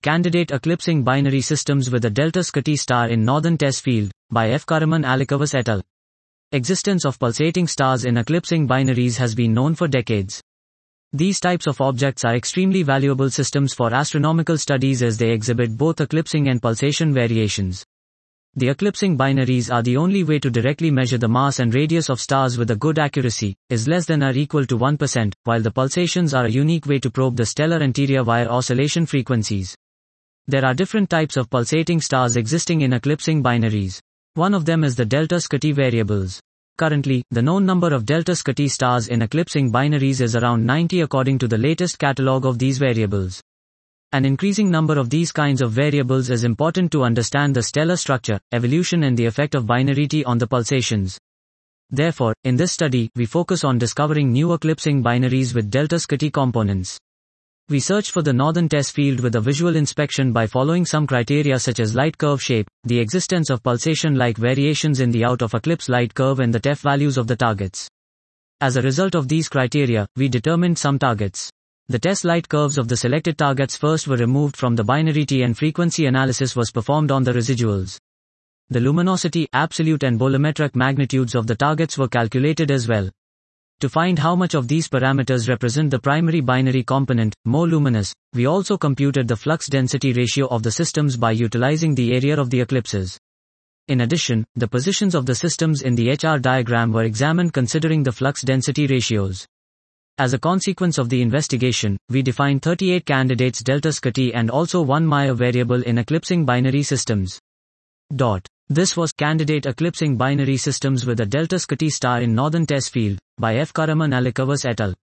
Candidate Eclipsing Binary Systems with a Delta Scuti star in Northern Test Field, by F. Karaman Alikavas et al. Existence of pulsating stars in eclipsing binaries has been known for decades. These types of objects are extremely valuable systems for astronomical studies as they exhibit both eclipsing and pulsation variations. The eclipsing binaries are the only way to directly measure the mass and radius of stars with a good accuracy, is less than or equal to 1%, while the pulsations are a unique way to probe the stellar interior via oscillation frequencies. There are different types of pulsating stars existing in eclipsing binaries. One of them is the Delta Scuti variables. Currently, the known number of Delta Scuti stars in eclipsing binaries is around 90 according to the latest catalogue of these variables. An increasing number of these kinds of variables is important to understand the stellar structure, evolution and the effect of binarity on the pulsations. Therefore, in this study, we focus on discovering new eclipsing binaries with Delta Scuti components. We searched for the northern test field with a visual inspection by following some criteria such as light curve shape, the existence of pulsation-like variations in the out-of-eclipse light curve and the TEF values of the targets. As a result of these criteria, we determined some targets. The test light curves of the selected targets first were removed from the binarity and frequency analysis was performed on the residuals. The luminosity, absolute and bolometric magnitudes of the targets were calculated as well. To find how much of these parameters represent the primary binary component, more luminous, we also computed the flux density ratio of the systems by utilizing the area of the eclipses. In addition, the positions of the systems in the HR diagram were examined considering the flux density ratios. As a consequence of the investigation, we defined 38 candidates Delta Scuti and also one Meyer variable in eclipsing binary systems. This was Candidate Eclipsing Binary Systems with a Delta Scuti star in Northern Test Field, by F. Karaman Alikavas et al.